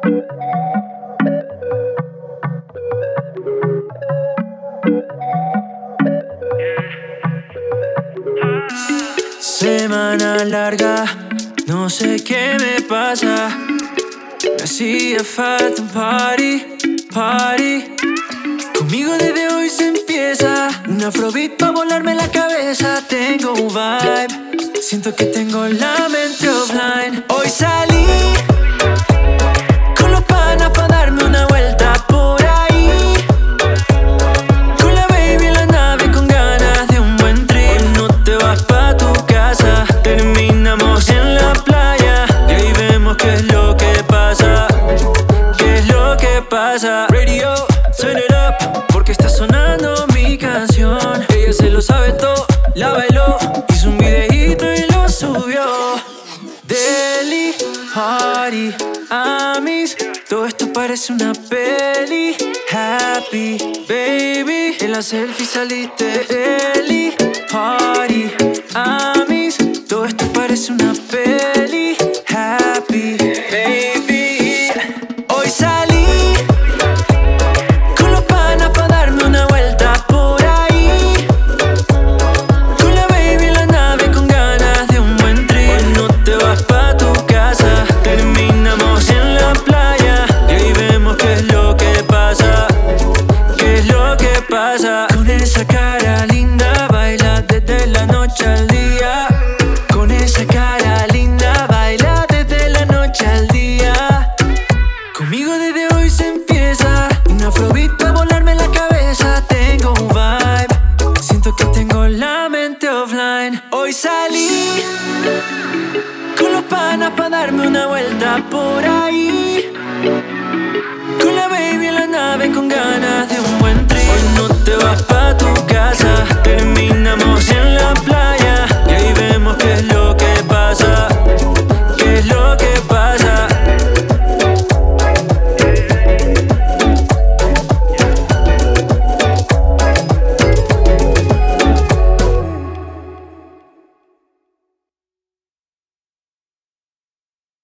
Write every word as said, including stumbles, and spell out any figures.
Semana larga, no sé qué me pasa. Me hacía falta un party, party. Conmigo desde hoy se empieza un afrobeat pa' volarme la cabeza. Tengo un vibe, siento que tengo la mente offline. Hoy salí con los panas pa' darme una vuelta por ahí. Con la baby en la nave con ganas de un buen trip. No te vas pa' tu casa, terminamos en la playa y ahí vemos qué es lo que pasa. ¿Qué es lo que pasa? Radio, turn it up, porque está sonando mi canción. Ella se lo sabe todo, la bailó, hizo un videíto y lo subió. Deli, party, amis, todo esto parece una peli. Happy, baby, en la selfie saliste. Deli, party, amis, todo esto parece una